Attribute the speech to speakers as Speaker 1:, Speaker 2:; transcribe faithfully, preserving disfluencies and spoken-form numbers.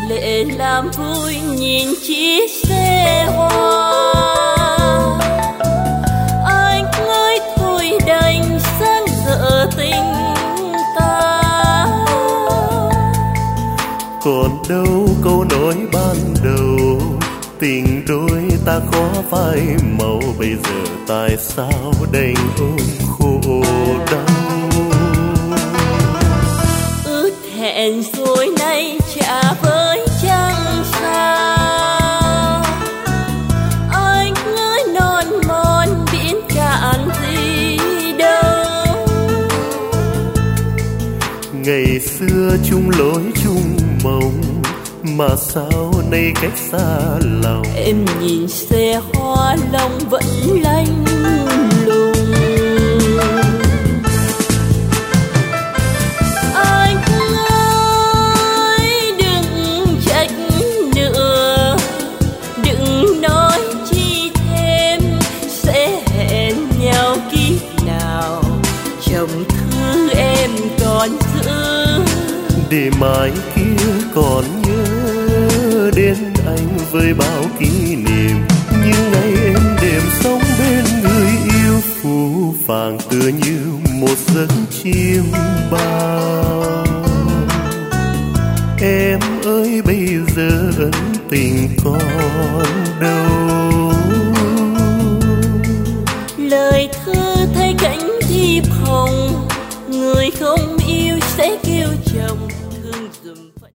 Speaker 1: lệ làm vui nhìn chiếc xe hoa. Anh ơi thôi đành sáng dở tình ta.
Speaker 2: Còn đâu câu nói ban đầu, tình đôi ta khó phai màu. Bây giờ tại sao đành ôm khổ đau.
Speaker 1: Ước hẹn rồi nay chả với chẳng sao. Anh ơi non mòn biển cạn gì đâu.
Speaker 2: Ngày xưa chung lối chung mộng, mà sao nay cách xa lòng.
Speaker 1: Em nhìn xe hoa lòng vẫn lanh lùng. Anh ơi đừng trách nữa, đừng nói chi thêm. Sẽ hẹn nhau kiếp nào, chồng thứ em còn giữ.
Speaker 2: Để mai kia còn nhớ đến anh với bao kỷ niệm. Những ngày em đêm sống bên người yêu, phũ phàng tựa như một giấc chim bao. Em ơi bây giờ ân tình còn